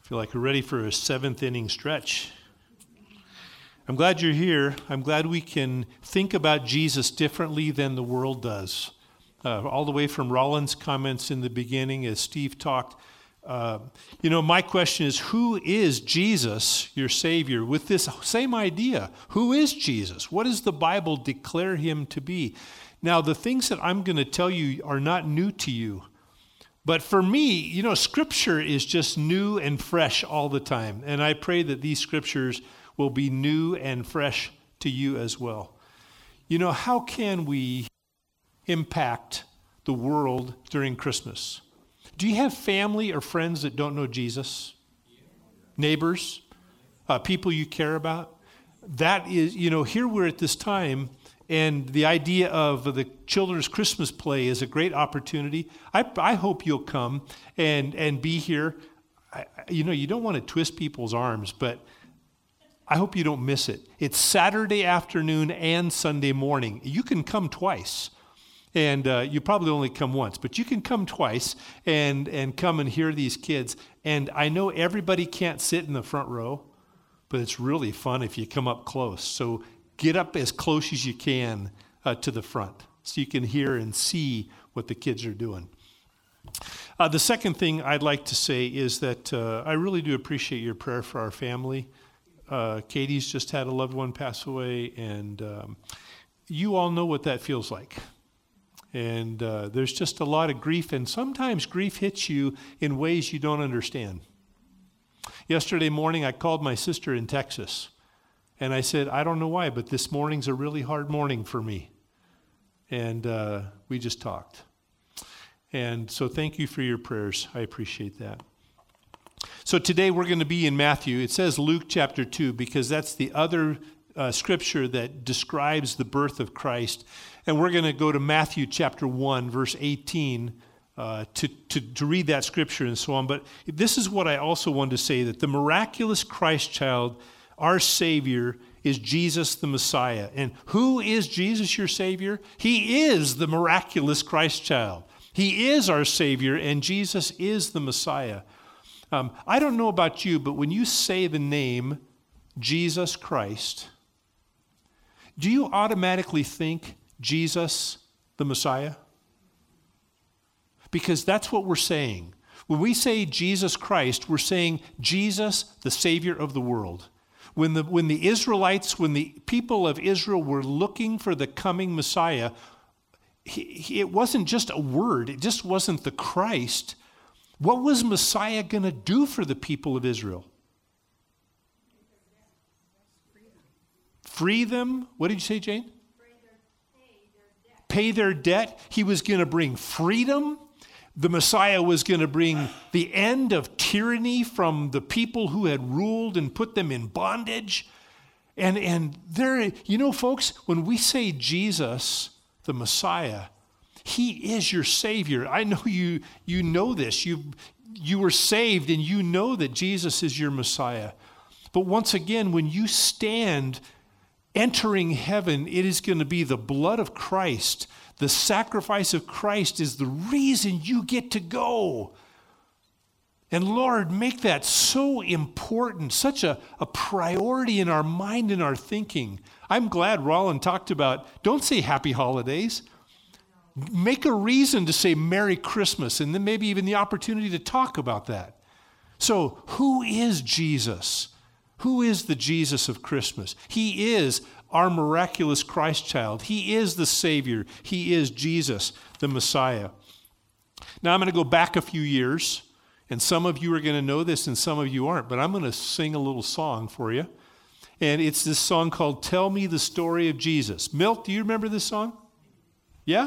Feel like we're ready for a seventh inning stretch. I'm glad you're here. I'm glad we can think about Jesus differently than the world does. All the way from Rollins' comments in the beginning as Steve talked. My question is, who is Jesus, your Savior? With this same idea, who is Jesus? What does the Bible declare him to be? Now, the things that I'm going to tell you are not new to you. But for me, Scripture is just new and fresh all the time. And I pray that these Scriptures will be new and fresh to you as well. How can we impact the world during Christmas? Do you have family or friends that don't know Jesus? Neighbors? People you care about? That is, here we're at this time, and the idea of the children's Christmas play is a great opportunity. I hope you'll come and be here. You don't want to twist people's arms, but I hope you don't miss it. It's Saturday afternoon and Sunday morning. You can come twice. And you probably only come once, but you can come twice and come and hear these kids. And I know everybody can't sit in the front row, but it's really fun if you come up close. So get up as close as you can to the front so you can hear and see what the kids are doing. The second thing I'd like to say is that I really do appreciate your prayer for our family. Katie's just had a loved one pass away, and you all know what that feels like. And there's just a lot of grief, and sometimes grief hits you in ways you don't understand. Yesterday morning, I called my sister in Texas, and I said, I don't know why, but this morning's a really hard morning for me. And we just talked. And so thank you for your prayers. I appreciate that. So today we're going to be in Matthew. It says Luke chapter 2 because that's the other scripture that describes the birth of Christ. And we're going to go to Matthew chapter 1, verse 18, to read that scripture and so on. But this is what I also wanted to say, that the miraculous Christ child, our Savior, is Jesus the Messiah. And who is Jesus, your Savior? He is the miraculous Christ child. He is our Savior, and Jesus is the Messiah. I don't know about you, but when you say the name Jesus Christ, do you automatically think Jesus the Messiah? Because that's what we're saying. When we say Jesus Christ, we're saying Jesus, the Savior of the world. When the Israelites, when the people of Israel were looking for the coming Messiah, it wasn't just a word. It just wasn't the Christ. What was Messiah going to do for the people of Israel? Free them? What did you say, Jane? Pay their debt. He was going to bring freedom. The Messiah was going to bring the end of tyranny from the people who had ruled and put them in bondage. And there, folks, when we say Jesus, the Messiah, he is your Savior. I know you know this. You were saved and you know that Jesus is your Messiah. But once again, when you stand entering heaven, it is going to be the blood of Christ. The sacrifice of Christ is the reason you get to go. And Lord, make that so important, such a priority in our mind and our thinking. I'm glad Rollin talked about, don't say happy holidays. Make a reason to say Merry Christmas, and then maybe even the opportunity to talk about that. So who is Jesus? Who is the Jesus of Christmas? He is our miraculous Christ child. He is the Savior. He is Jesus, the Messiah. Now I'm going to go back a few years, and some of you are going to know this and some of you aren't, but I'm going to sing a little song for you. And it's this song called Tell Me the Story of Jesus. Milt, do you remember this song? Yeah?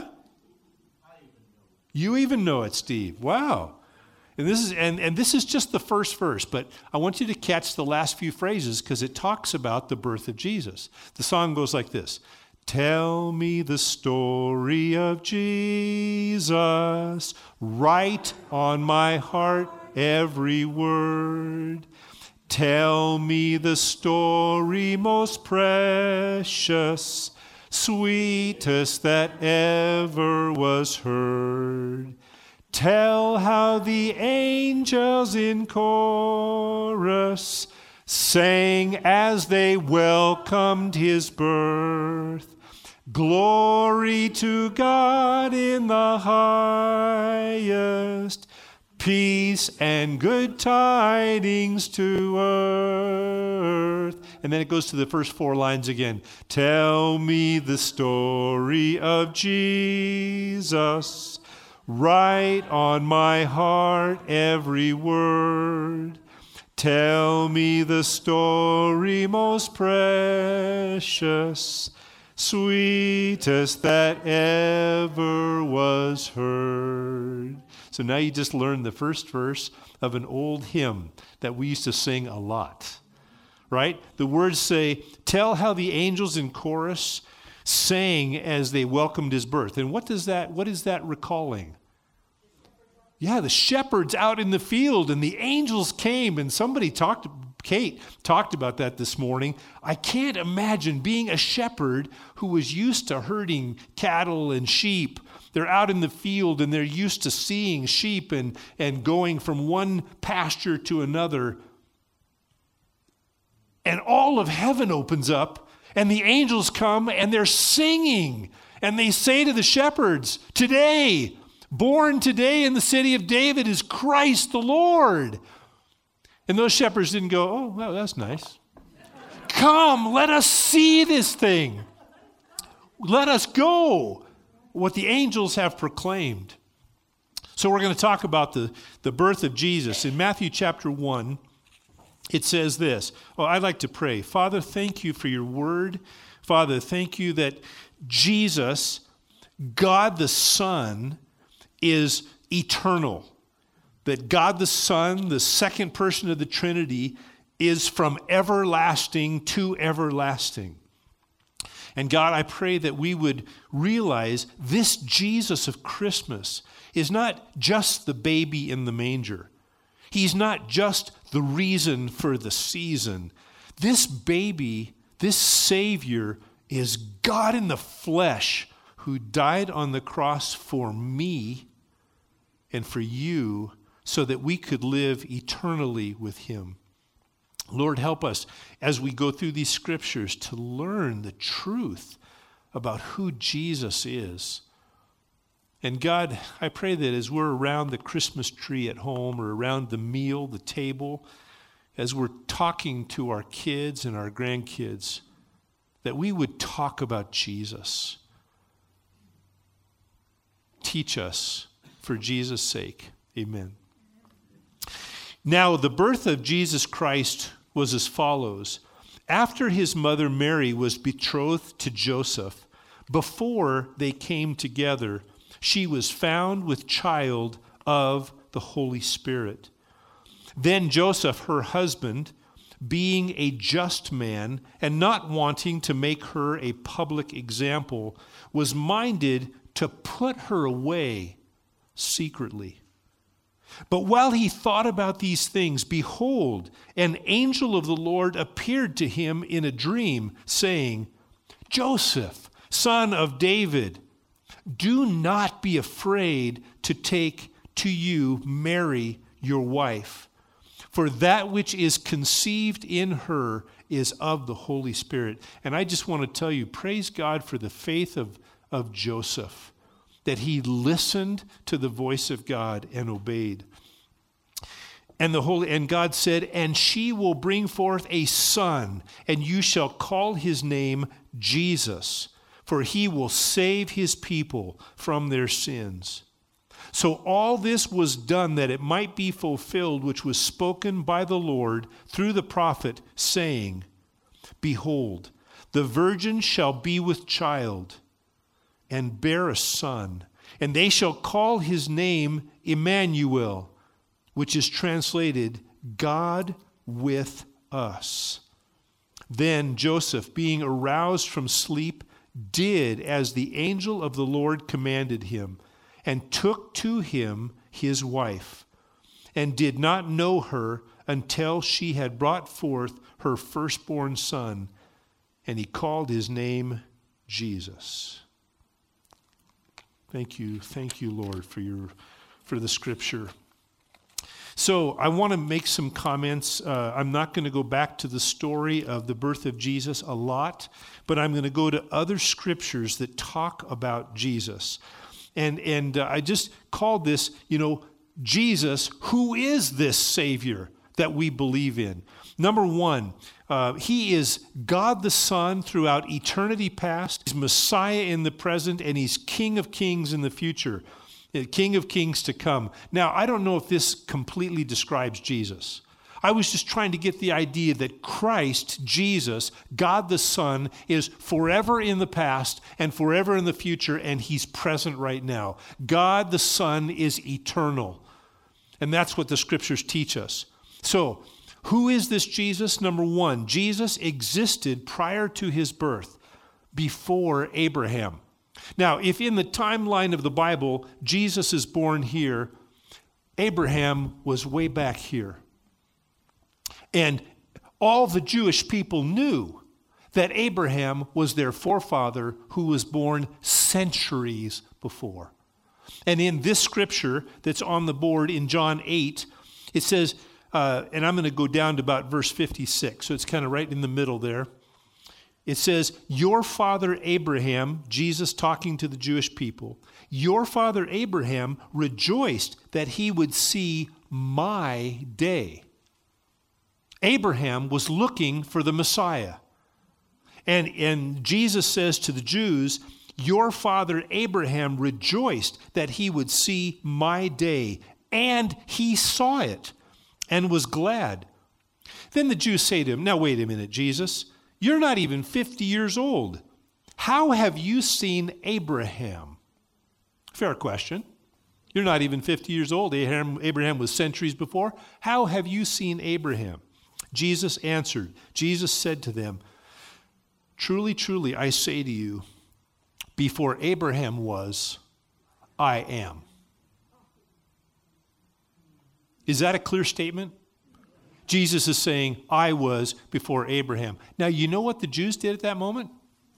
You even know it, Steve. Wow. And this is just the first verse, but I want you to catch the last few phrases because it talks about the birth of Jesus. The song goes like this. Tell me the story of Jesus, write on my heart every word. Tell me the story most precious, sweetest that ever was heard. Tell how the angels in chorus sang as they welcomed his birth. Glory to God in the highest, peace and good tidings to earth. And then it goes to the first 4 lines again. Tell me the story of Jesus. Write on my heart every word. Tell me the story most precious, sweetest that ever was heard. So now you just learned the first verse of an old hymn that we used to sing a lot, right? The words say, tell how the angels in chorus sang as they welcomed his birth. And what is that recalling? Yeah, the shepherds out in the field and the angels came, and Kate talked about that this morning. I can't imagine being a shepherd who was used to herding cattle and sheep. They're out in the field and they're used to seeing sheep and going from one pasture to another. And all of heaven opens up and the angels come and they're singing. And they say to the shepherds, today, born today in the city of David is Christ the Lord. And those shepherds didn't go, oh, well, that's nice. Come, let us see this thing. Let us go. What the angels have proclaimed. So we're going to talk about the birth of Jesus. In Matthew chapter 1, it says this. Oh, I'd like to pray. Father, thank you for your word. Father, thank you that Jesus, God the Son, is eternal. That God the Son, the second person of the Trinity, is from everlasting to everlasting. And God, I pray that we would realize this Jesus of Christmas is not just the baby in the manger. He's not just the reason for the season. This baby, this Savior, is God in the flesh who died on the cross for me and for you so that we could live eternally with him. Lord, help us as we go through these scriptures to learn the truth about who Jesus is. And God, I pray that as we're around the Christmas tree at home or around the meal, the table, as we're talking to our kids and our grandkids, that we would talk about Jesus. Teach us for Jesus' sake. Amen. Now, the birth of Jesus Christ was as follows. After his mother Mary was betrothed to Joseph, before they came together, she was found with child of the Holy Spirit. Then Joseph, her husband, being a just man and not wanting to make her a public example, was minded to put her away secretly. But while he thought about these things, behold, an angel of the Lord appeared to him in a dream, saying, Joseph, son of David, do not be afraid to take to you Mary, your wife, for that which is conceived in her is of the Holy Spirit. And I just want to tell you, praise God for the faith of Joseph, that he listened to the voice of God and obeyed. And God said, and she will bring forth a son, and you shall call his name Jesus, for he will save his people from their sins. So all this was done that it might be fulfilled, which was spoken by the Lord through the prophet, saying, behold, the virgin shall be with child, and bear a son, and they shall call his name Emmanuel, which is translated, God with us. Then Joseph, being aroused from sleep, did as the angel of the Lord commanded him, and took to him his wife, and did not know her until she had brought forth her firstborn son, and he called his name Jesus. Thank you, Lord, for your for the scripture. So I want to make some comments. I'm not going to go back to the story of the birth of Jesus a lot, but I'm going to go to other scriptures that talk about Jesus. And I just called this, Jesus, who is this Savior that we believe in? Number one, he is God the Son throughout eternity past. He's Messiah in the present, and he's King of Kings in the future. King of Kings to come. Now, I don't know if this completely describes Jesus. I was just trying to get the idea that Christ, Jesus, God the Son, is forever in the past and forever in the future, and he's present right now. God the Son is eternal. And that's what the scriptures teach us. So, who is this Jesus? Number one, Jesus existed prior to his birth, before Abraham. Now, if in the timeline of the Bible, Jesus is born here, Abraham was way back here. And all the Jewish people knew that Abraham was their forefather who was born centuries before. And in this scripture that's on the board in John 8, it says, and I'm going to go down to about verse 56, so it's kind of right in the middle there. It says, your father Abraham, Jesus talking to the Jewish people, your father Abraham rejoiced that he would see my day. Abraham was looking for the Messiah. And Jesus says to the Jews, your father Abraham rejoiced that he would see my day, and he saw it and was glad. Then the Jews say to him, now wait a minute, Jesus, you're not even 50 years old. How have you seen Abraham? Fair question. You're not even 50 years old. Abraham was centuries before. How have you seen Abraham? Jesus answered. Jesus said to them, truly, truly, I say to you, before Abraham was, I am. Is that a clear statement? Jesus is saying, I was before Abraham. Now, you know what the Jews did at that moment?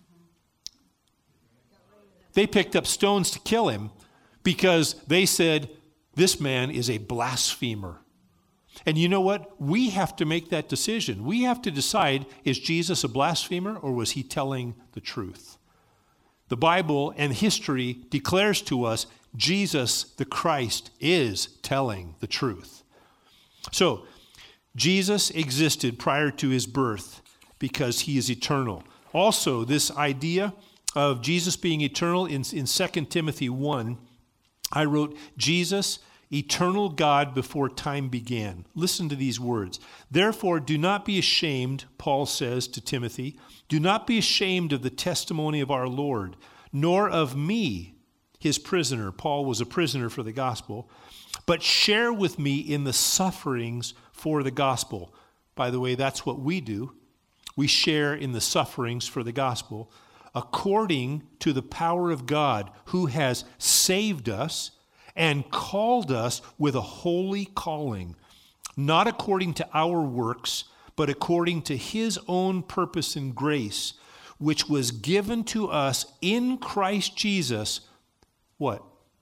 They picked up stones to kill him because they said, this man is a blasphemer. And you know what? We have to make that decision. We have to decide, is Jesus a blasphemer or was he telling the truth? The Bible and history declares to us Jesus the Christ is telling the truth. So, Jesus existed prior to his birth because he is eternal. Also, this idea of Jesus being eternal in 2 Timothy 1, I wrote, Jesus, eternal God before time began. Listen to these words. Therefore, do not be ashamed, Paul says to Timothy, do not be ashamed of the testimony of our Lord, nor of me, his prisoner. Paul was a prisoner for the gospel, but share with me in the sufferings for the gospel. By the way, that's what we do. We share in the sufferings for the gospel, according to the power of God, who has saved us and called us with a holy calling, not according to our works, but according to his own purpose and grace, which was given to us in Christ Jesus, what?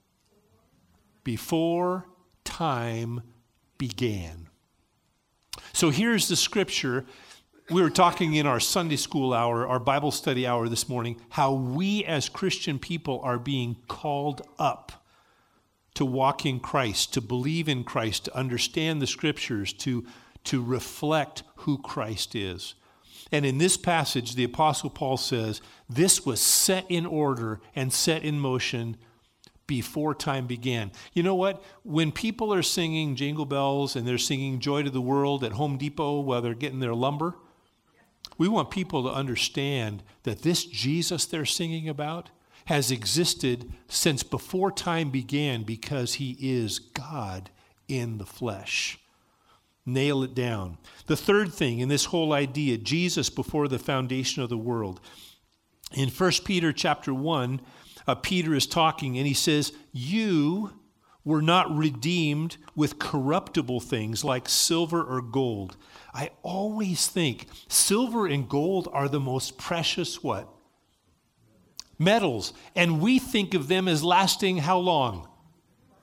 Before time began. So here's the scripture. We were talking in our Sunday school hour, our Bible study hour this morning, how we as Christian people are being called up to walk in Christ, to believe in Christ, to understand the scriptures, to reflect who Christ is. And in this passage, the Apostle Paul says, this was set in order and set in motion before time began. You know what? When people are singing Jingle Bells and they're singing Joy to the World at Home Depot while they're getting their lumber, we want people to understand that this Jesus they're singing about has existed since before time began because he is God in the flesh. Nail it down. The third thing in this whole idea, Jesus before the foundation of the world. In 1 Peter chapter 1, Peter is talking and he says, you were not redeemed with corruptible things like silver or gold. I always think silver and gold are the most precious what? Metals. And we think of them as lasting how long?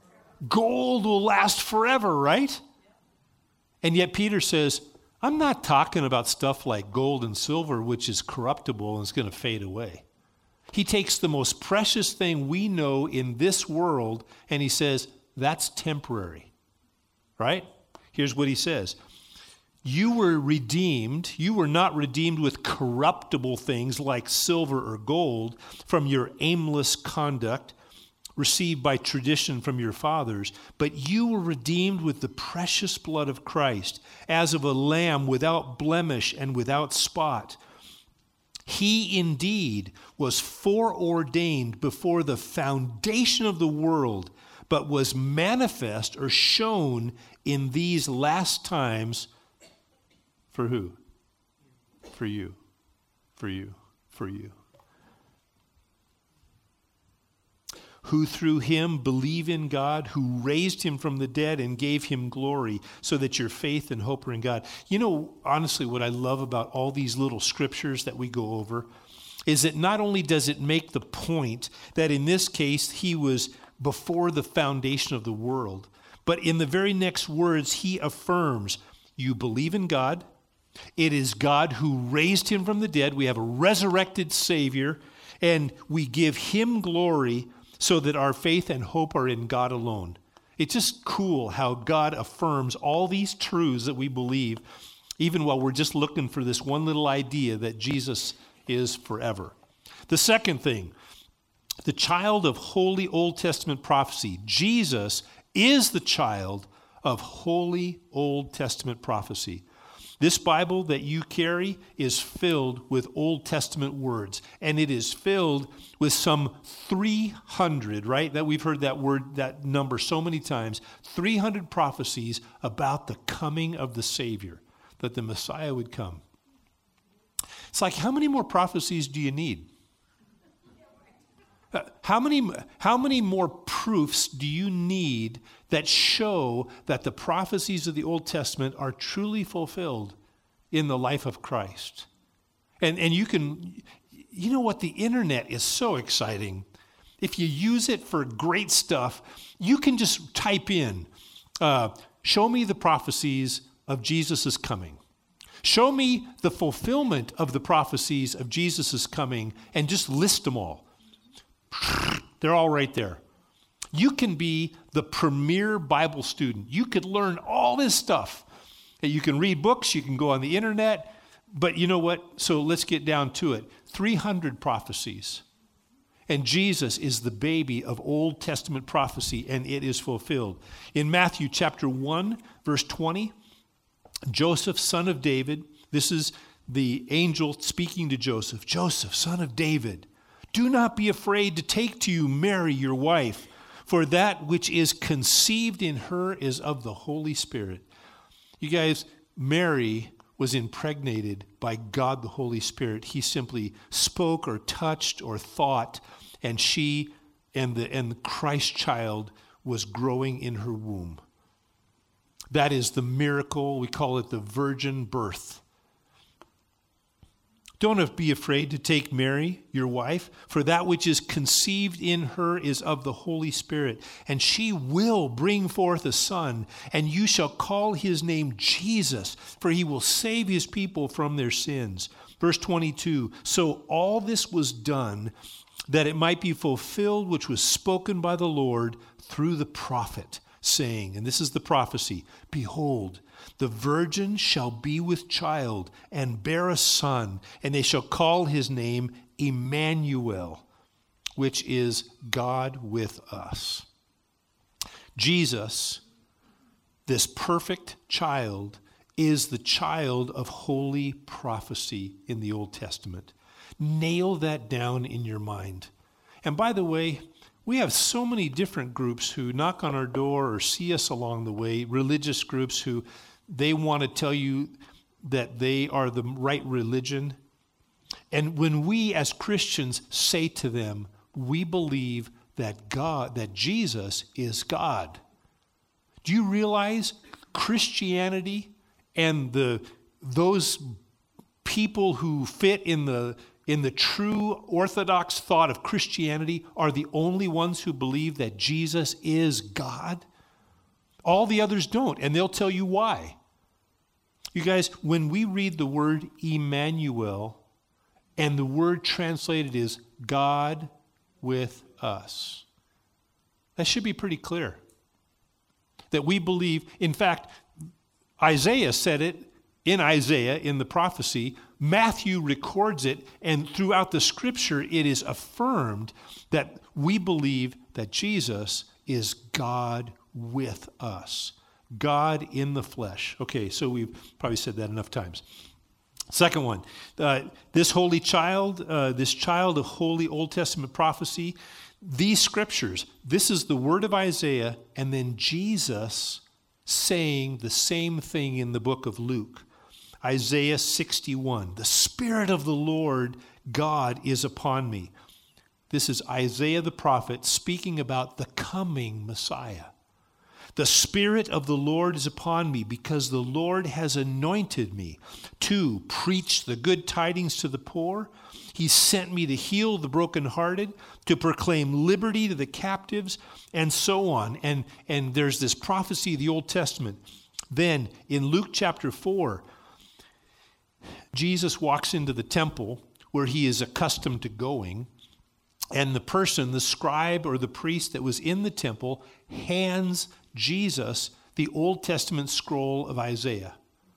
Gold will last forever, right? And yet Peter says, I'm not talking about stuff like gold and silver, which is corruptible and is going to fade away. He takes the most precious thing we know in this world and he says, that's temporary, right? Here's what he says. You were redeemed. You were not redeemed with corruptible things like silver or gold from your aimless conduct received by tradition from your fathers, but you were redeemed with the precious blood of Christ, as of a lamb without blemish and without spot. He indeed was foreordained before the foundation of the world, but was manifest or shown in these last times for who? For you, for you, for you. Who through him believe in God, who raised him from the dead and gave him glory, so that your faith and hope are in God. You know, honestly, what I love about all these little scriptures that we go over is that not only does it make the point that in this case he was before the foundation of the world, but in the very next words he affirms, you believe in God. It is God who raised him from the dead. We have a resurrected Savior, and we give him glory so that our faith and hope are in God alone. It's just cool how God affirms all these truths that we believe, even while we're just looking for this one little idea that Jesus is forever. The second thing, the child of holy Old Testament prophecy. Jesus is the child of holy Old Testament prophecy. This Bible that you carry is filled with Old Testament words, and it is filled with some 300, right? That we've heard that word, that number so many times, 300 prophecies about the coming of the Savior, that the Messiah would come. It's like, how many more prophecies do you need? How many more proofs do you need that show that the prophecies of the Old Testament are truly fulfilled in the life of Christ? And you know what, the internet is so exciting. If you use it for great stuff, you can just type in, show me the prophecies of Jesus' coming. Show me the fulfillment of the prophecies of Jesus' coming, and just list them all. They're all right there. You can be the premier Bible student. You could learn all this stuff. You can read books, you can go on the internet, but you know what? So let's get down to it. 300 prophecies. And Jesus is the baby of Old Testament prophecy, and it is fulfilled. In Matthew chapter 1, verse 20, Joseph, son of David, this is the angel speaking to Joseph. Joseph, son of David, do not be afraid to take to you Mary, your wife, for that which is conceived in her is of the Holy Spirit. You guys, Mary was impregnated by God the Holy Spirit. He simply spoke or touched or thought, and she and the Christ child was growing in her womb. That is the miracle. We call it the virgin birth. Don't be afraid to take Mary, your wife, for that which is conceived in her is of the Holy Spirit. And she will bring forth a son, and you shall call his name Jesus, for he will save his people from their sins. Verse 22, so all this was done that it might be fulfilled which was spoken by the Lord through the prophet, saying, and this is the prophecy, behold, the virgin shall be with child and bear a son, and they shall call his name Emmanuel, which is God with us. Jesus, this perfect child, is the child of holy prophecy in the Old Testament. Nail that down in your mind. And by the way, we have so many different groups who knock on our door or see us along the way, religious groups who they want to tell you that they are the right religion. And when we as Christians say to them, we believe that Jesus is God. Do you realize Christianity and those people who fit in the true orthodox thought of Christianity are the only ones who believe that Jesus is God? All the others don't, and they'll tell you why. You guys, when we read the word Emmanuel, and the word translated is God with us, that should be pretty clear. That we believe, in fact, Isaiah said it in Isaiah, in the prophecy. Matthew records it, and throughout the scripture, it is affirmed that we believe that Jesus is God with us. God in the flesh. Okay, so we've probably said that enough times. Second one, this holy child, this child of holy Old Testament prophecy, these scriptures, this is the word of Isaiah, and then Jesus saying the same thing in the book of Luke. Isaiah 61, the Spirit of the Lord God is upon me. This is Isaiah the prophet speaking about the coming Messiah. The Spirit of the Lord is upon me because the Lord has anointed me to preach the good tidings to the poor. He sent me to heal the brokenhearted, to proclaim liberty to the captives, and so on. And there's this prophecy of the Old Testament. Then in Luke chapter 4, Jesus walks into the temple where he is accustomed to going, and the person, the scribe or the priest that was in the temple, hands Jesus the Old Testament scroll of Isaiah.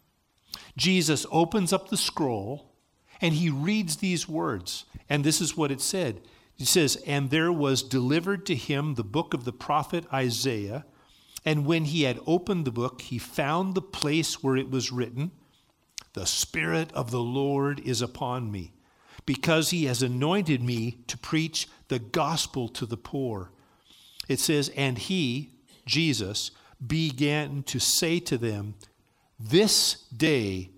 Jesus opens up the scroll and he reads these words. And this is what it said. It says, "And there was delivered to him the book of the prophet Isaiah. And when he had opened the book, he found the place where it was written, 'The Spirit of the Lord is upon me, because he has anointed me to preach the gospel to the poor.' It says, and he, Jesus, began to say to them, this day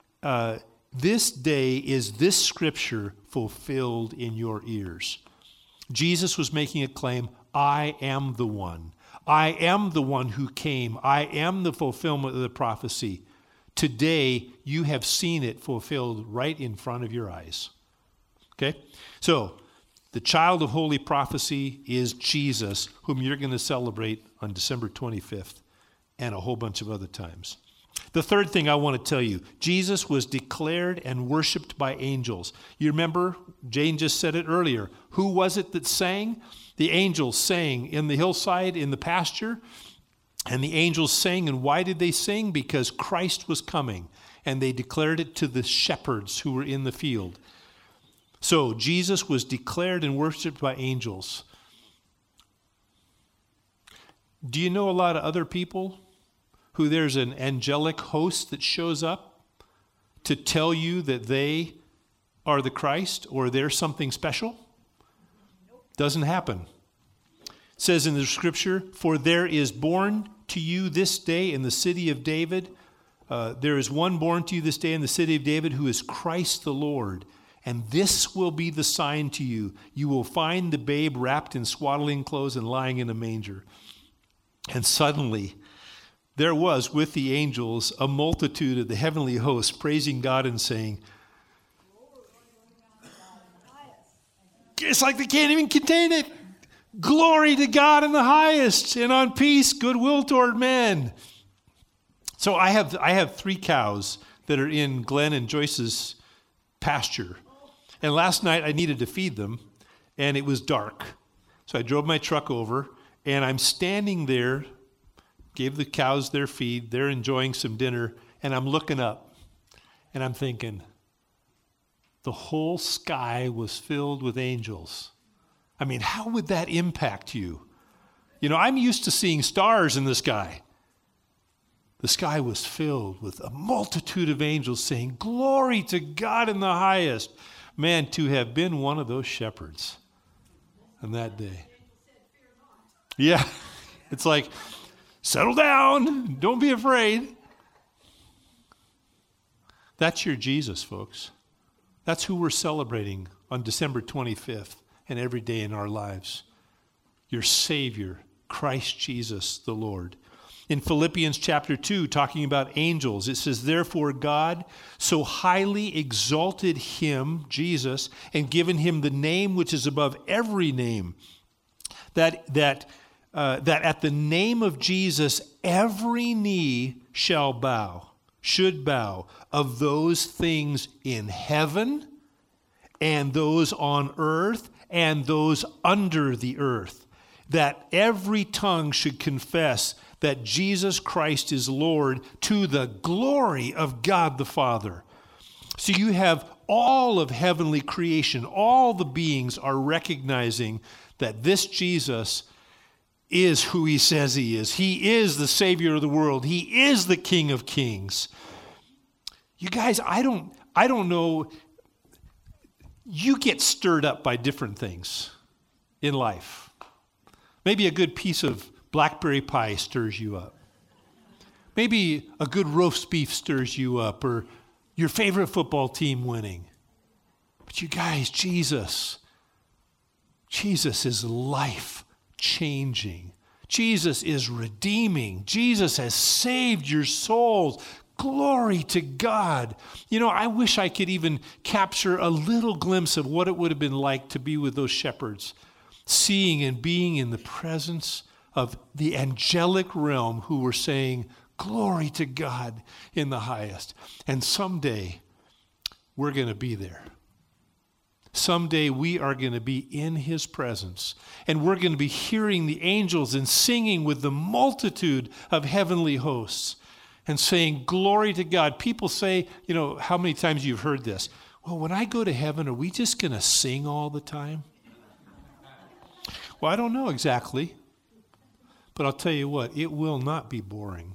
is this scripture fulfilled in your ears." Jesus was making a claim, I am the one. I am the one who came. I am the fulfillment of the prophecy. Today, you have seen it fulfilled right in front of your eyes. Okay? So, the child of holy prophecy is Jesus, whom you're going to celebrate on December 25th and a whole bunch of other times. The third thing I want to tell you, Jesus was declared and worshiped by angels. You remember, Jane just said it earlier. Who was it that sang? The angels sang in the hillside, in the pasture. And the angels sang, and why did they sing? Because Christ was coming, and they declared it to the shepherds who were in the field. So Jesus was declared and worshiped by angels. Do you know a lot of other people who there's an angelic host that shows up to tell you that they are the Christ or they're something special? Doesn't happen. It says in the scripture, "For there is born to you this day in the city of David, there is one born to you this day in the city of David who is Christ the Lord. And this will be the sign to you. You will find the babe wrapped in swaddling clothes and lying in a manger." And suddenly there was with the angels a multitude of the heavenly hosts praising God and saying, it's like they can't even contain it. "Glory to God in the highest, and on peace, goodwill toward men." So I have 3 cows that are in Glenn and Joyce's pasture. And last night I needed to feed them, and it was dark. So I drove my truck over, and I'm standing there, gave the cows their feed, they're enjoying some dinner, and I'm looking up, and I'm thinking, the whole sky was filled with angels. I mean, how would that impact you? You know, I'm used to seeing stars in the sky. The sky was filled with a multitude of angels saying, "Glory to God in the highest." Man, to have been one of those shepherds on that day. Yeah, it's like, settle down, don't be afraid. That's your Jesus, folks. That's who we're celebrating on December 25th and every day in our lives. Your Savior, Christ Jesus the Lord. In Philippians chapter 2, talking about angels, it says, "Therefore God so highly exalted him," Jesus, "and given him the name which is above every name, that that at the name of Jesus, every knee should bow, of those things in heaven and those on earth and those under the earth, that every tongue should confess that Jesus Christ is Lord, to the glory of God the Father. So you have all of heavenly creation, all the beings are recognizing that this Jesus is who he says he is. He is the Savior of the world. He is the King of Kings. You guys, I don't know. You get stirred up by different things in life. Maybe a good piece of blackberry pie stirs you up. Maybe a good roast beef stirs you up, or your favorite football team winning. But you guys, Jesus is life-changing. Jesus is redeeming. Jesus has saved your souls. Glory to God. You know, I wish I could even capture a little glimpse of what it would have been like to be with those shepherds, seeing and being in the presence of the angelic realm who were saying, glory to God in the highest. And someday, we're going to be there. Someday we are going to be in his presence, and we're going to be hearing the angels and singing with the multitude of heavenly hosts and saying, glory to God. People say, you know, how many times you've heard this? Well, when I go to heaven, are we just going to sing all the time? Well, I don't know exactly, but I'll tell you what, it will not be boring.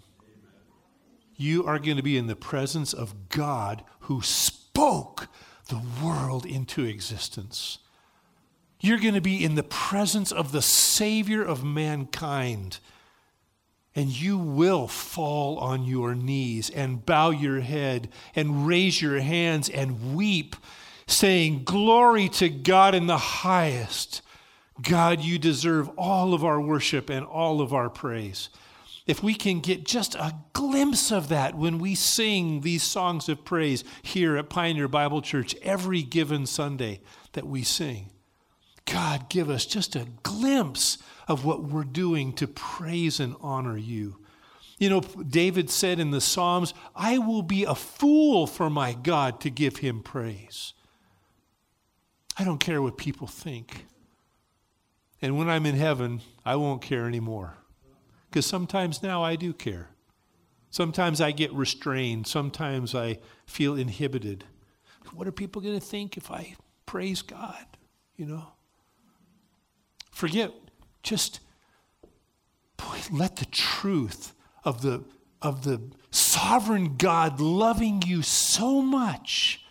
You are going to be in the presence of God who spoke the world into existence. You're going to be in the presence of the Savior of mankind, and you will fall on your knees and bow your head and raise your hands and weep, saying, glory to God in the highest. God, you deserve all of our worship and all of our praise. If we can get just a glimpse of that when we sing these songs of praise here at Pioneer Bible Church every given Sunday that we sing, God, give us just a glimpse of what we're doing to praise and honor you. You know, David said in the Psalms, I will be a fool for my God to give him praise. I don't care what people think. And when I'm in heaven, I won't care anymore. Because sometimes now I do care. Sometimes I get restrained. Sometimes I feel inhibited. What are people going to think if I praise God? You know? Forget, just let the truth of the sovereign God loving you so much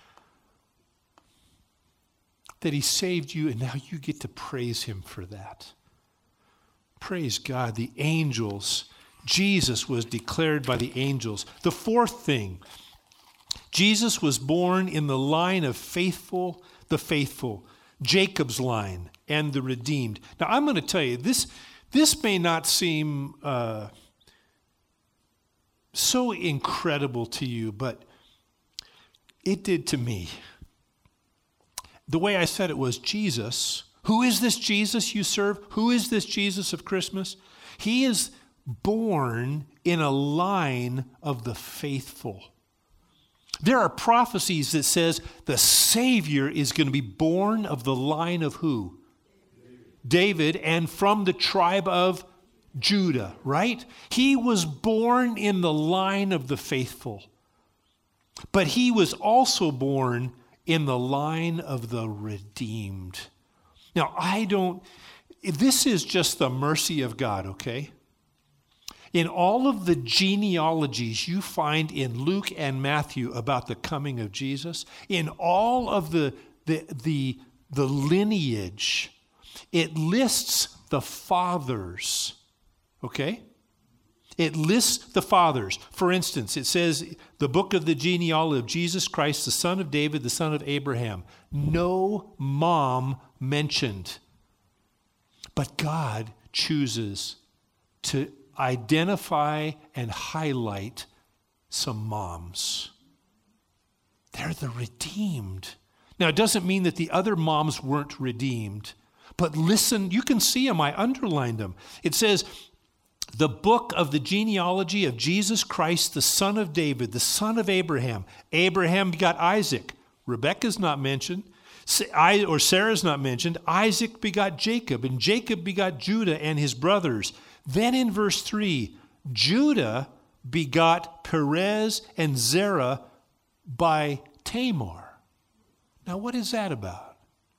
that he saved you, and now you get to praise him for that. Praise God, the angels. Jesus was declared by the angels. The fourth thing, Jesus was born in the line of the faithful, Jacob's line, and the redeemed. Now, I'm going to tell you, this may not seem so incredible to you, but it did to me. The way I said it was, Jesus, who is this Jesus you serve? Who is this Jesus of Christmas? He is born in a line of the faithful. There are prophecies that says the Savior is going to be born of the line of who? David, and from the tribe of Judah, right? He was born in the line of the faithful. But he was also born in the line of the redeemed. Now, this is just the mercy of God, okay? In all of the genealogies you find in Luke and Matthew about the coming of Jesus, in all of the lineage, it lists the fathers, okay? It lists the fathers. For instance, it says the book of the genealogy of Jesus Christ, the son of David, the son of Abraham. No mom mentioned. But God chooses to identify and highlight some moms. They're the redeemed. Now, it doesn't mean that the other moms weren't redeemed, But listen, you can see them. I underlined them. It says, the book of the genealogy of Jesus Christ, the son of David, the son of Abraham. Abraham begot Isaac. Rebekah's not mentioned. Sarah's not mentioned. Isaac begot Jacob, and Jacob begot Judah and his brothers. Then in verse 3, Judah begot Perez and Zerah by Tamar. Now, what is that about?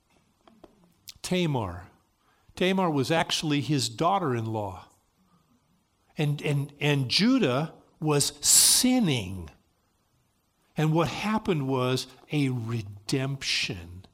Tamar. Tamar was actually his daughter-in-law. And Judah was sinning. And what happened was a redemption.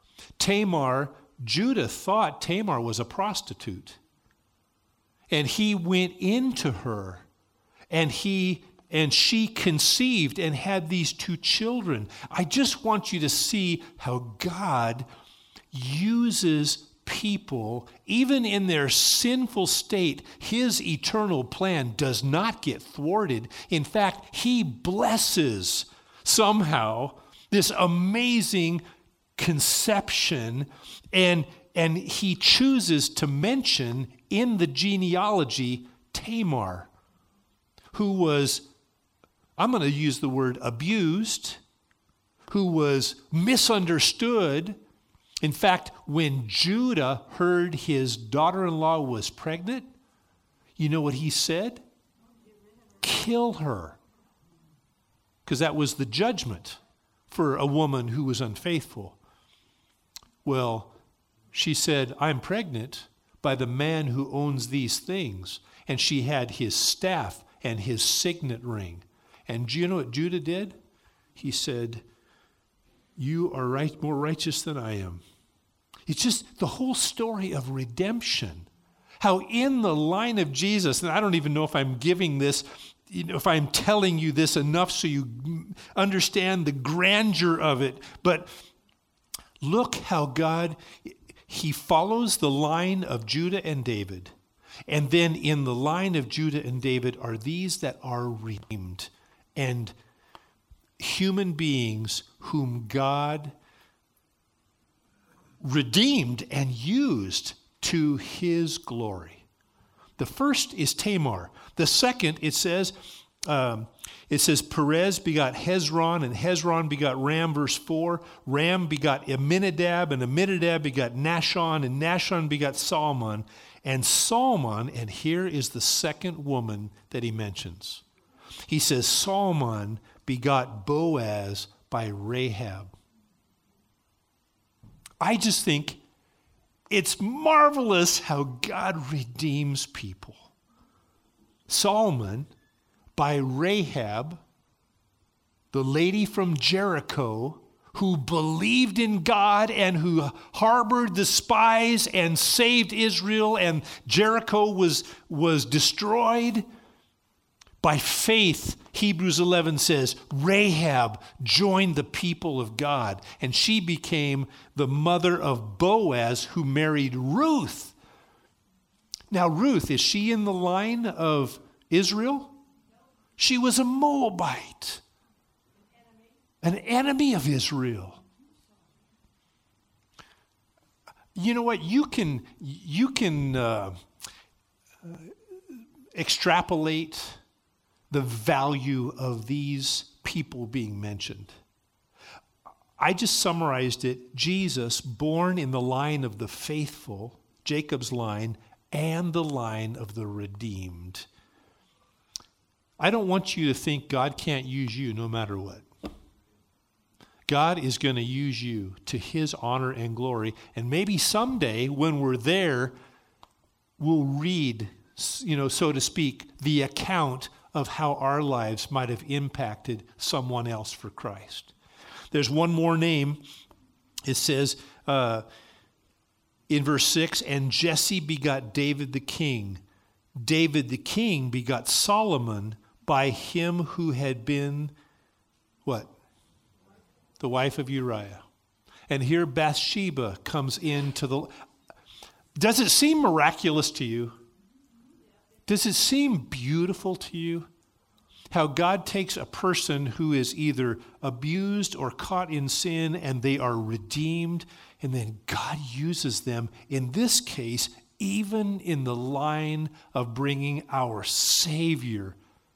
Judah thought Tamar was a prostitute. And he went into her. And she conceived and had these two children. I just want you to see how God uses people, even in their sinful state. His eternal plan does not get thwarted. In fact, he blesses somehow this amazing conception, and he chooses to mention in the genealogy Tamar, who was, I'm going to use the word abused, who was misunderstood. In fact, when Judah heard his daughter-in-law was pregnant, you know what he said? Kill her. Because that was the judgment for a woman who was unfaithful. Well, she said, I'm pregnant by the man who owns these things. And she had his staff and his signet ring. And do you know what Judah did? He said, you are more righteous than I am. It's just the whole story of redemption. How in the line of Jesus, and I don't even know if I'm giving this, if I'm telling you this enough so you understand the grandeur of it, but look how God, he follows the line of Judah and David. And then in the line of Judah and David are these that are redeemed and human beings whom God redeemed and used to his glory. The first is Tamar. The second, it says Perez begot Hezron, and Hezron begot Ram, verse 4. Ram begot Amminadab, and Amminadab begot Nahshon, and Nahshon begot Salmon. And Salmon, and here is the second woman that he mentions. He says Salmon begot Boaz by Rahab. I just think it's marvelous how God redeems people. Salmon by Rahab, the lady from Jericho, who believed in God and who harbored the spies and saved Israel, and Jericho was destroyed. By faith, Hebrews 11 says, Rahab joined the people of God, and she became the mother of Boaz, who married Ruth. Now, Ruth, is she in the line of Israel? She was a Moabite, an enemy of Israel. You know what? You can extrapolate the value of these people being mentioned. I just summarized it. Jesus, born in the line of the faithful, Jacob's line, and the line of the redeemed. I don't want you to think God can't use you no matter what. God is going to use you to his honor and glory. And maybe someday when we're there, we'll read, so to speak, the account of how our lives might have impacted someone else for Christ. There's one more name. It says in verse 6, and Jesse begot David the king. David the king begot Solomon by him who had been, what? The wife of Uriah. And here Bathsheba comes into the... Does it seem miraculous to you? Does it seem beautiful to you? How God takes a person who is either abused or caught in sin and they are redeemed, and then God uses them, in this case, even in the line of bringing our Savior,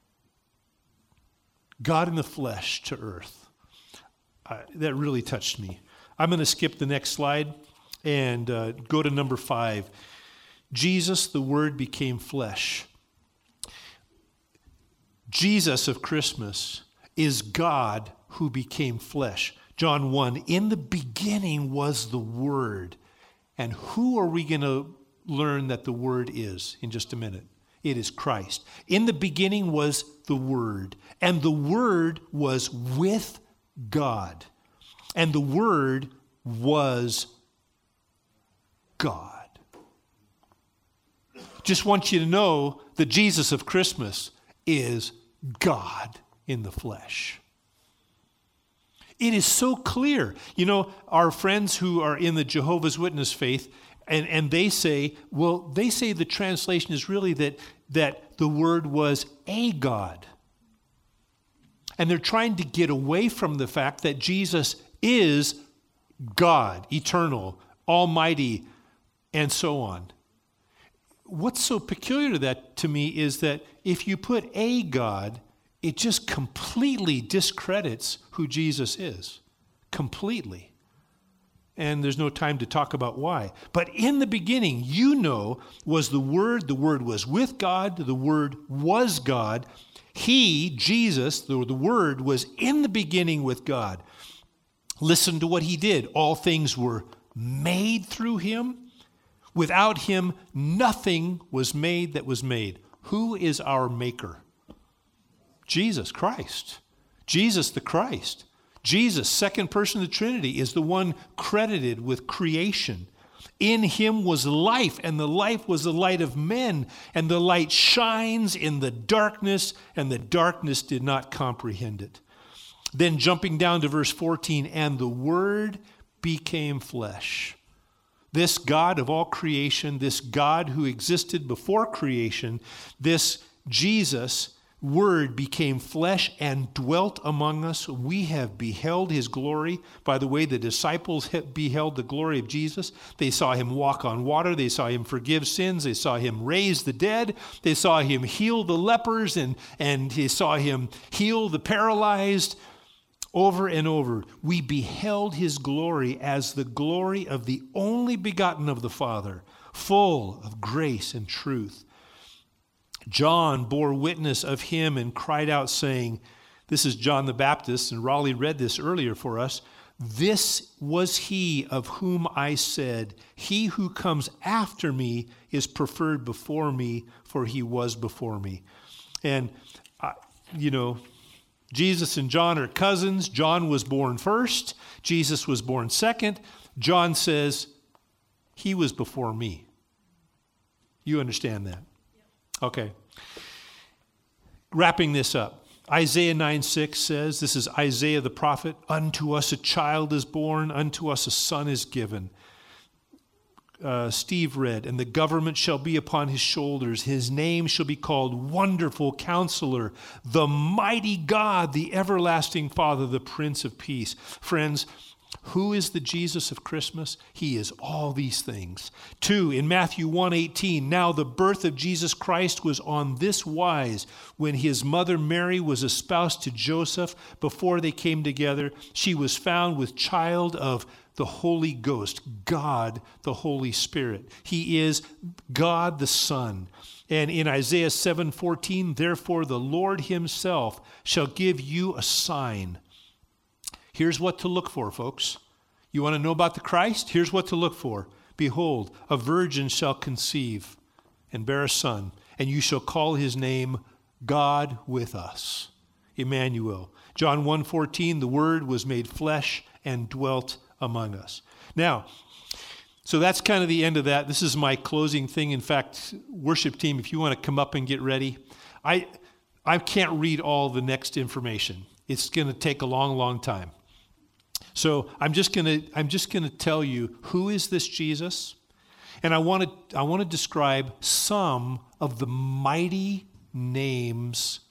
God in the flesh, to earth. That really touched me. I'm going to skip the next slide and go to number 5. Jesus, the Word, became flesh. Jesus of Christmas is God who became flesh. John 1, in the beginning was the Word. And who are we going to learn that the Word is in just a minute? It is Christ. In the beginning was the Word, and the Word was with God, and the Word was God. Just want you to know that Jesus of Christmas is God in the flesh. It is so clear. You know, our friends who are in the Jehovah's Witness faith, and they say the translation is really that the Word was a God. And they're trying to get away from the fact that Jesus is God, eternal, almighty, and so on. What's so peculiar to that, to me, is that if you put a God, it just completely discredits who Jesus is. Completely. And there's no time to talk about why. But in the beginning, was the Word was with God, the Word was God. He, Jesus, the Word, was in the beginning with God. Listen to what he did. All things were made through him. Without him, nothing was made that was made. Who is our maker? Jesus Christ. Jesus the Christ. Jesus, second person of the Trinity, is the one credited with creation. In him was life, and the life was the light of men, and the light shines in the darkness, and the darkness did not comprehend it. Then jumping down to verse 14, and the Word became flesh. This God of all creation, this God who existed before creation, this Jesus, Word, became flesh and dwelt among us. We have beheld his glory. By the way, the disciples beheld the glory of Jesus. They saw him walk on water. They saw him forgive sins. They saw him raise the dead. They saw him heal the lepers, and they saw him heal the paralyzed. Over and over, we beheld his glory as the glory of the only begotten of the Father, full of grace and truth. John bore witness of him and cried out, saying, this is John the Baptist, and Raleigh read this earlier for us, this was he of whom I said, he who comes after me is preferred before me, for he was before me. And, Jesus and John are cousins. John was born first. Jesus was born second. John says, he was before me. You understand that? Okay. Wrapping this up. Isaiah 9:6 says, this is Isaiah the prophet, unto us a child is born, unto us a son is given. Steve read, and the government shall be upon his shoulders. His name shall be called Wonderful Counselor, the Mighty God, the Everlasting Father, the Prince of Peace. Friends, who is the Jesus of Christmas? He is all these things. 2, in Matthew 1:18, now the birth of Jesus Christ was on this wise. When his mother Mary was espoused to Joseph, before they came together, she was found with child of the Holy Ghost, God, the Holy Spirit. He is God the Son. And in Isaiah 7:14, therefore the Lord himself shall give you a sign. Here's what to look for, folks. You want to know about the Christ? Here's what to look for. Behold, a virgin shall conceive and bear a son, and you shall call his name God with us, Emmanuel. John 1:14, the Word was made flesh and dwelt among us. Now, so that's kind of the end of that. This is my closing thing. In fact, worship team, if you want to come up and get ready, I can't read all the next information. It's going to take a long, long time. So I'm just going to tell you, who is this Jesus? And I want to describe some of the mighty names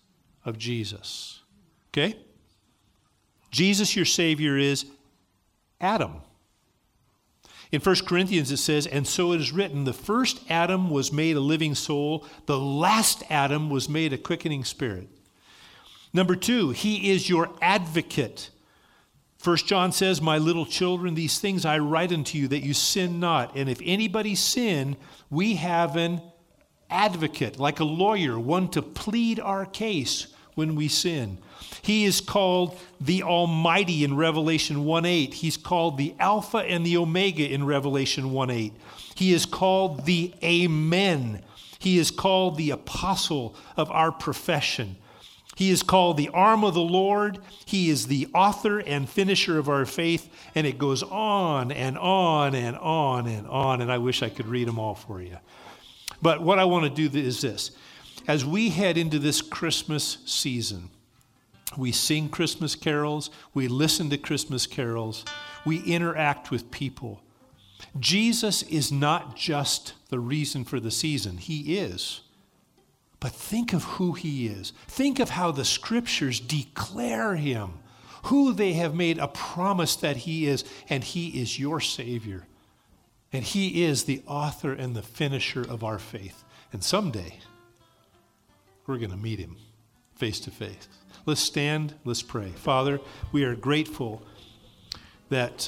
of Jesus. Okay? Jesus, your Savior, is Adam. In 1 Corinthians it says, and so it is written, the first Adam was made a living soul. The last Adam was made a quickening spirit. Number 2, he is your advocate. 1 John says, my little children, these things I write unto you that you sin not. And if anybody sin, we have an advocate, like a lawyer, one to plead our case when we sin. He is called the Almighty in Revelation 1:8. He's called the Alpha and the Omega in Revelation 1:8. He is called the Amen. He is called the Apostle of our profession. He is called the arm of the Lord. He is the author and finisher of our faith. And it goes on and on and on and on. And I wish I could read them all for you. But what I want to do is this. As we head into this Christmas season, we sing Christmas carols, we listen to Christmas carols, we interact with people. Jesus is not just the reason for the season. He is. But think of who he is. Think of how the scriptures declare him, who they have made a promise that he is, and he is your Savior. And he is the author and the finisher of our faith. And someday, we're going to meet him face to face. Let's stand, let's pray. Father, we are grateful that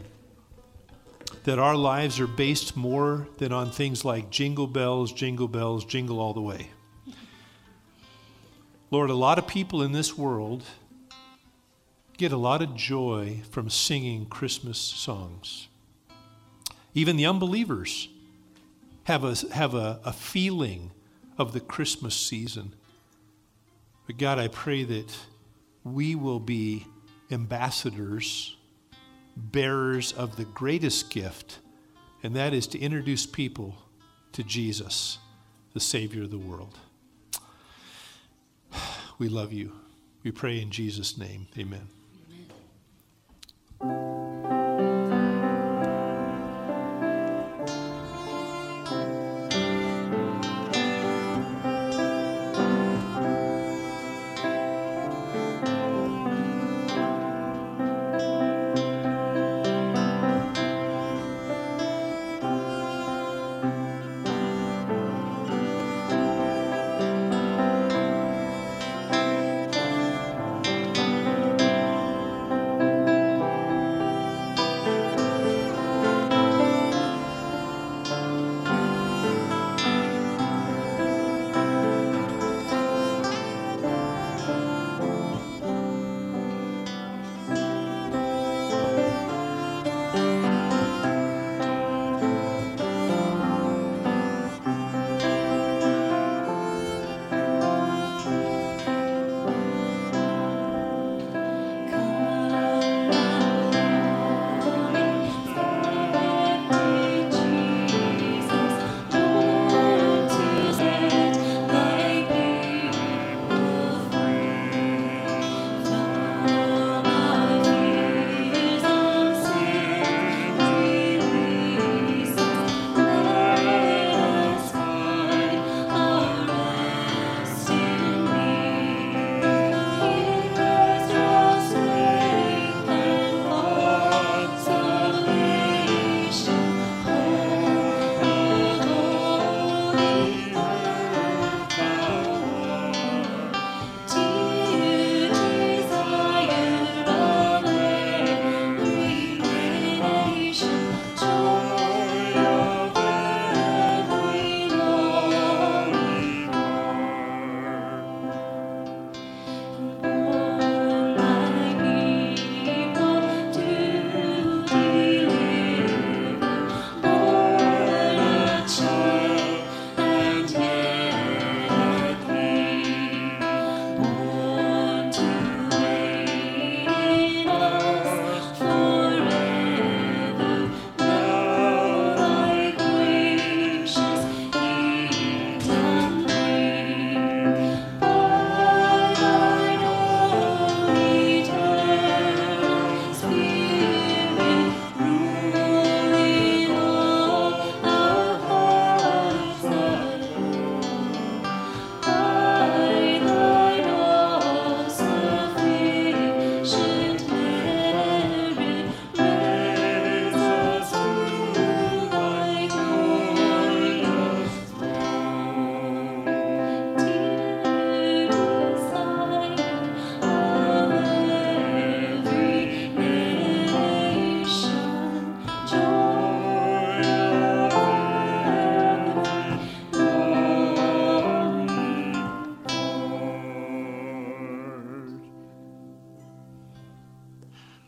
our lives are based more than on things like jingle bells, jingle all the way. Lord, a lot of people in this world get a lot of joy from singing Christmas songs. Even the unbelievers have a feeling of the Christmas season. But God, I pray that we will be ambassadors, bearers of the greatest gift, and that is to introduce people to Jesus, the Savior of the world. We love you. We pray in Jesus' name. Amen.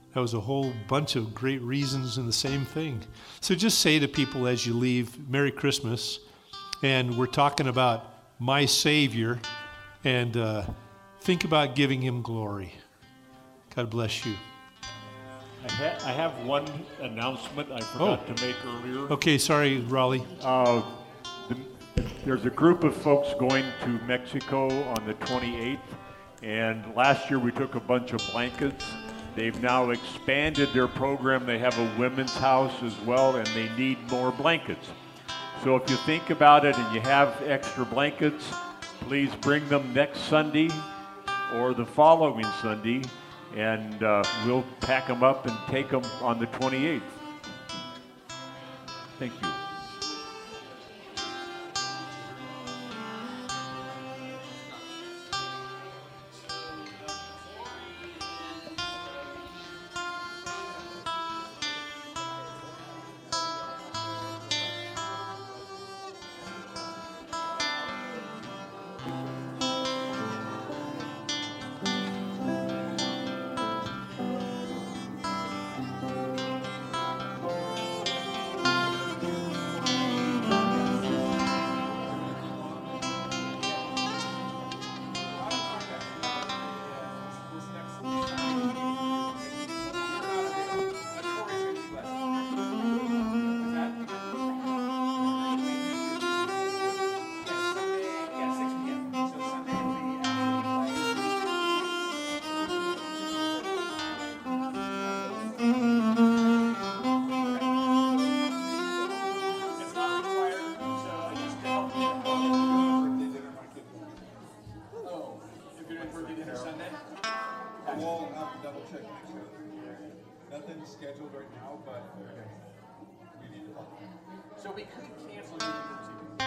That was a whole bunch of great reasons and the same thing. So just say to people as you leave, Merry Christmas. And we're talking about my Savior. And think about giving him glory. God bless you. I have one announcement I forgot to make earlier. Okay, sorry, Raleigh. There's a group of folks going to Mexico on the 28th, and last year we took a bunch of blankets. They've now expanded their program. They have a women's house as well, and they need more blankets. So if you think about it and you have extra blankets, please bring them next Sunday or the following Sunday, and we'll pack them up and take them on the 28th. Thank you. Scheduled right now, but we need to talk. So we could cancel New Year's Eve.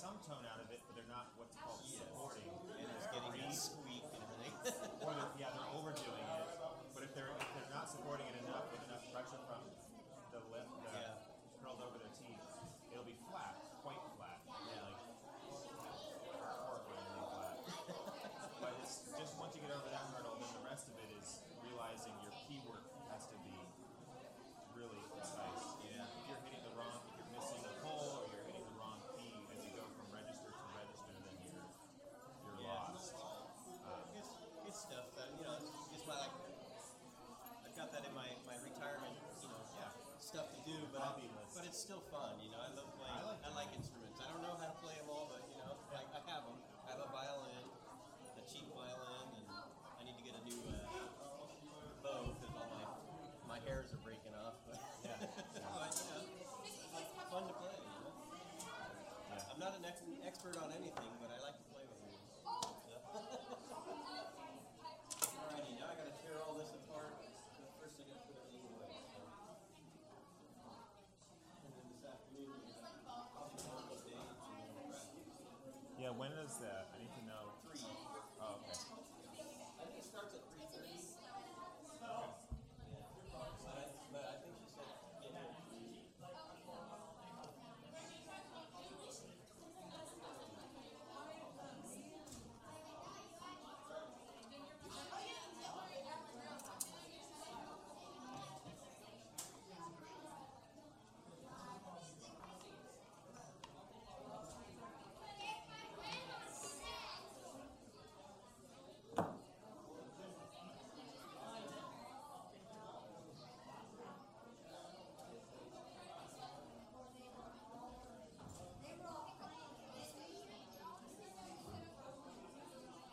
some tone out of it, but they're not what's called supporting. And it's getting that squeak and everything. Or they're overdoing it. But if they're not supporting it enough with enough pressure from the lip, curled over their teeth, it'll be flat, quite flat. Like horrifyingly flat. But it's just once you get over that hurdle, then the rest of it is realizing your key work has to be really precise. If you're hitting the wrong, if you're missing a hole or you're hitting the wrong key as you go from register to register, then you're lost. It's stuff that, just my, I've got that in my retirement, stuff to do, but it's still fun, I love playing, I like instruments. I don't know how to play them all, but, I have them. I have a violin, a cheap violin, and I need to get a new bow because all my hairs are breaking off. But, it's fun to play, I'm not an expert on anything, but I like to play with them. Alrighty, now I gotta tear all this apart. First I gotta put everything away. And then this afternoon, I'll be home all day to practice. Yeah, when is that? I need to know.